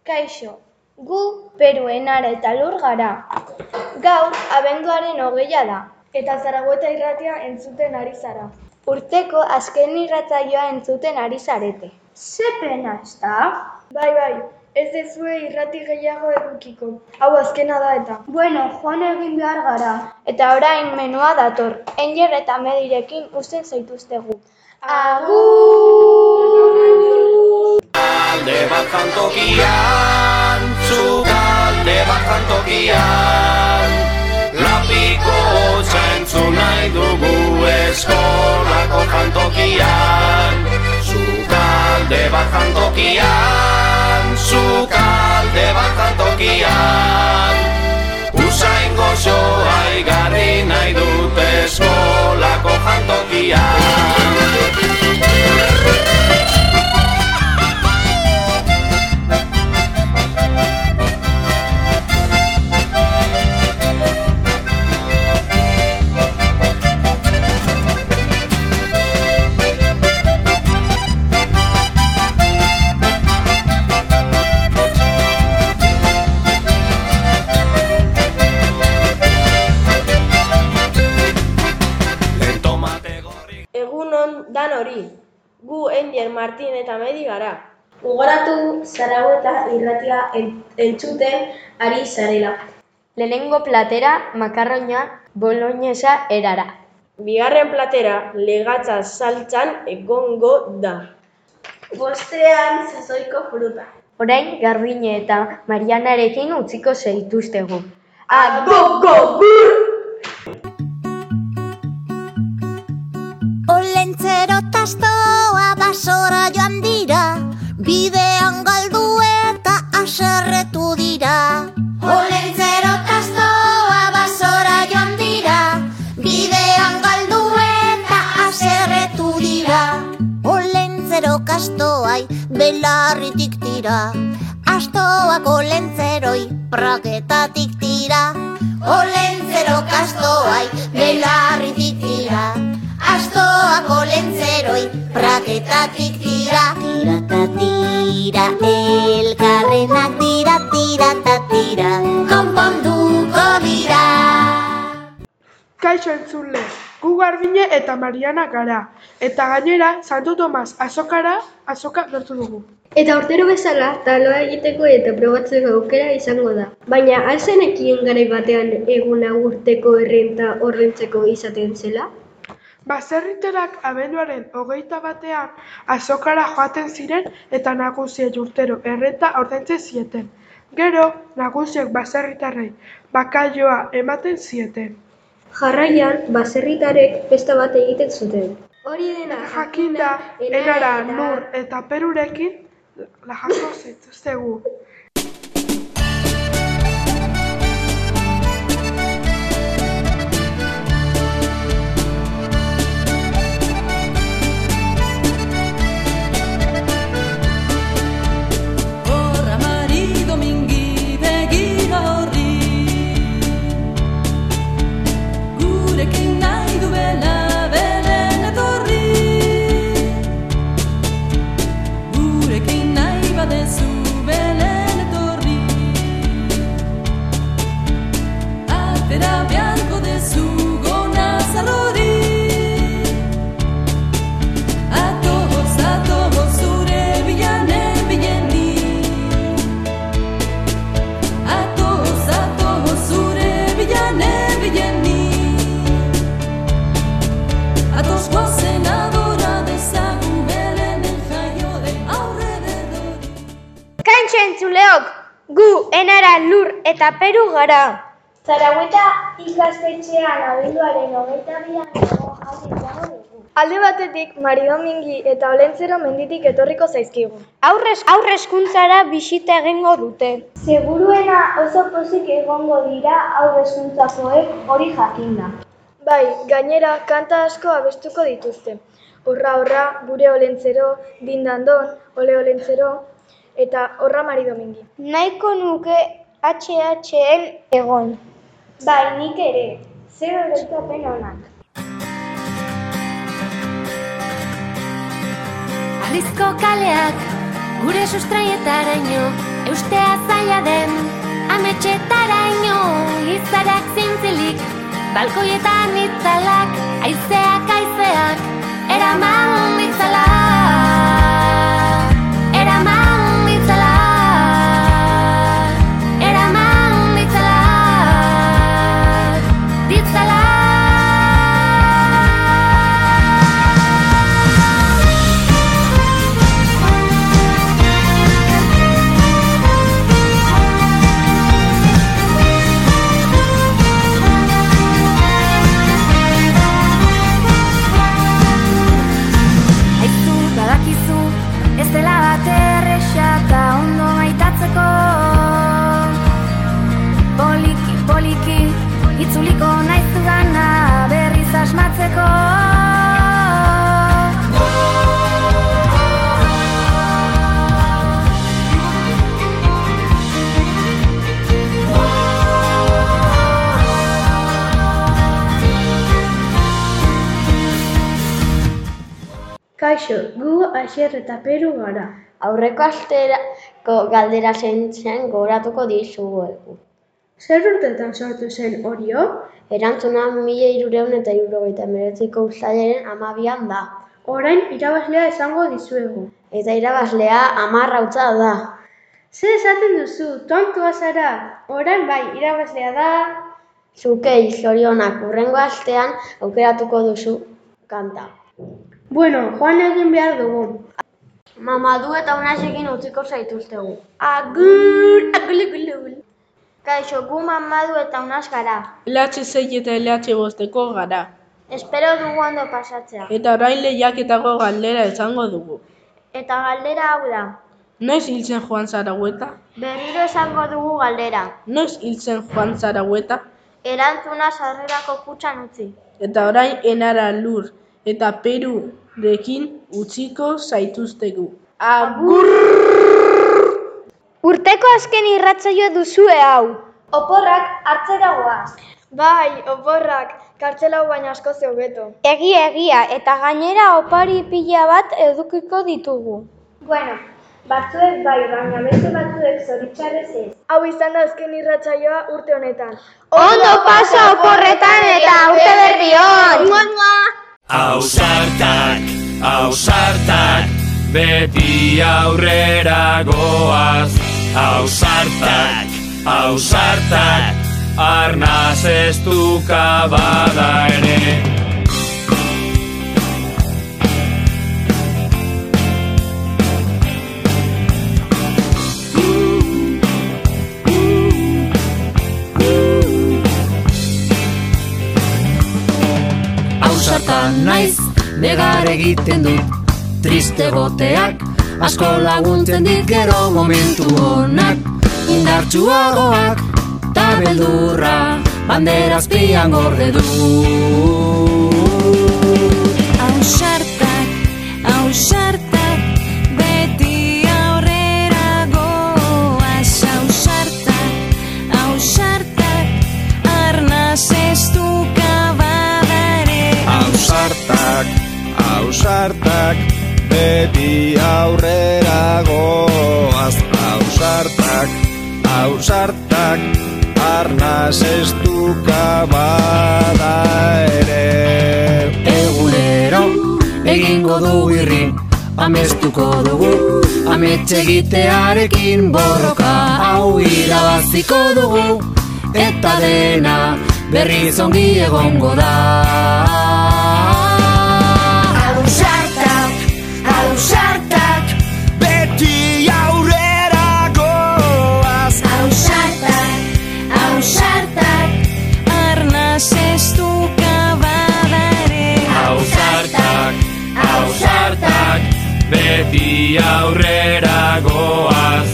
Kaixo, gu Peru, Enara eta Lur gara. Gaur abenduaren 20 da. Eta Zaragoza irratia entzuten ari zara. Urteko azken irratsaioa entzuten ari zarete. Ze pena, ezta? Bai, ez dezue irrati gehiago edukiko. Hau azkena da eta. Bueno, joan egin behar gara. Eta orain menua dator. Enger eta Medirekin uzten zaituztegu. Agur! Alde bat jantokian, zukalde bat jantokian, lapiko zentzun nahi dugu eskolako jantokian. Zukalde bat jantokian, zukalde bat jantokian, usain gozoa igarri nahi dute eskolako jantokian. Dan hori, gu Enger, Martin eta Medi gara. Gogoratu Zaragoza irratia entzuten ari zarela. Lehenengo platera makarroina boloñesa erara. Bigarren platera legatza saltzan egongo da. Bostean sasoiko fruta. Orain Garbine eta Marianarekin utziko zaituztegu. Agur! Olentzero tastoa basora joan dira, bidean galdu eta haserretu dira. Olentzero tastoa basora joan dira, bidean galdu eta haserretu dira. Olentzero kastoai belarritik tira, astoak olentzeroi praketatik tira. Olentzero kastoai belarritik tira, astoak olentzeroi praketatik tira. Tira ta tira, elkarrenak tira, tira ta tira, konponduko dira. Kaixo entzule, gu Garbine eta Mariana gara, eta gainera Santo Tomas azoka lortu dugu. Eta urtero bezala, taloa egiteko eta probatzeko aukera izango da. Baina, alzenekien garai batean eguna urteko errenta ordaintzeko izaten zela? Baserriterak abenduaren 21 azokara joaten ziren eta nagusiek urtero errenta ordaintzen zieten. Gero, nagusiek baserritarrei bakailaoa ematen zieten. Jarraian, baserritarrek festa bat egiten zuten. Hori dena Jakinda, Enara, Lur eta Perurekin jasoko zaituztegu. Kaixo entzuleok, gu Enara, Lur eta Peru gara. Zaragoza ikastetxean abenduaren 22an egon jauzi izango dugu. Alde batetik, Maridomingi eta Olentzero menditik etorriko zaizkigu. Aurre hezkuntzara bisita egingo dute. Seguruena oso pozik egongo dira haur hezkuntzakoek hori jakinda. Bai, gainera kanta asko abestuko dituzte. Horra, gure Olentzero, dindandon, ole Olentzero, eta horra Maridomingi. Nahiko nuke HHen egon. Bai, nik ere, zer oroitzapen onak. Alizko kaleak gure sustraietaraino eustea zaila den, ametxetaraino izarak zintzilik, balkoietan itzalak, aizeak, eraman ditzala, eraman ditzala, eraman ditzala, ditzala. Ez dela bat erresa eta ondo maitatzeko, poliki, poliki, itzuliko naiz zugana berriz asmatzeko. Kaixo, gu Asier eta Peru gara. Aurreko asterako galdera zen gogoratuko dizuegu. Zer urtetan sortu zen Orio? Erantzuna 1379ko uztailaren 12an da. Orain irabazlea esango dizuegu. Eta irabazlea 10 hautsa da. Zer esaten duzu, tontua zara? Orain bai, irabazlea da... Zukei, zorionak, hurrengo astean aukeratuko duzu kanta. Bueno, joan egin behar dugu. Mamadu eta Unaxekin utziko zaituztegu. Agur, agulugulugul. Kaixo, gu Mamadu eta Unax gara. LH6 eta LH5ko gara. Espero dugu ondo pasatzea. Eta orain lehiaketako galdera esango dugu. Eta galdera hau da. Noiz hil zen Juan Zaragoeta? Berriro esango dugu galdera. Noiz hil zen Juan Zaragoeta? Erantzuna sarrerako kutxan utzi. Eta orain Enara Lur eta Perurekin utziko zaituztegu. Agur! Urteko azken irratsaioa duzue hau. Oporrak hartzera goaz. Bai, oporrak, kartzela baina asko hobeto. Egia, eta gainera opari pila bat edukiko ditugu. Bueno, batzuek bai, baina beste batzuek zoritxarrez ez. Hau izan da azken irratsaioa urte honetan. Ondo pasa oporretan eta urte berri on! Ausartak, beti aurrera goaz. Ausartak, arnaz ez duka bada ere. Ausartan naiz, negar egiten dut, triste goteak, asko laguntzen dit gero momentu honak, indartsuagoak, ta beldurra, bandera azpian gorde du. Ausartak, beti aurrera goaz. Ausartak, arnaz ez duka bada ere. Ausartak, beti aurrera goaz. Ausartak, arnaz ez duka bada ere. Egunero egingo dugu irri, amestuko dugu, ametxegitearekin borroka hau irabaziko dugu, eta dena berriz ongi egongo da. Ausartak, beti aurrera goaz. Ausartak, arnaz ez duka bada ere. Ausartak, beti aurrera goaz.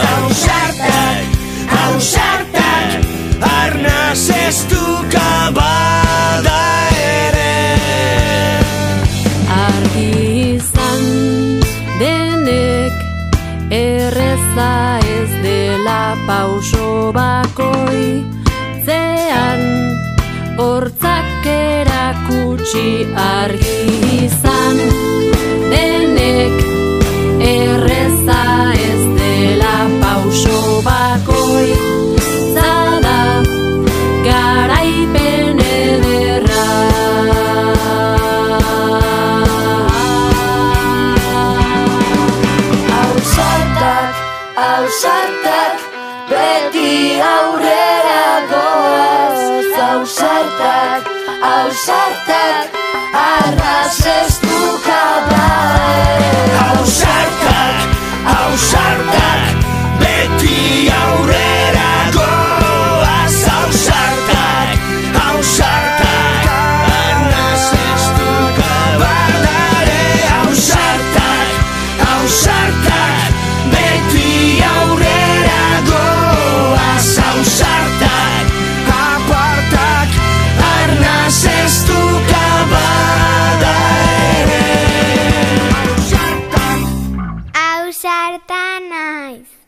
Ausartak, arnaz ez duka bada ere. Argi izan denek erreza ez dela pauso bakoitzean, hortzak erakutsi argi izan denek erreza ez dela pauso Ausartak, arnaz ez duka bada ere. Ausartak, beti aurrera goaz. Ausartak, arnaz ez duka bada ere. Ausartak, beti aurrera goaz. Ausartak, apartak, arnaz ez duka bada ere. Ausarta naiz.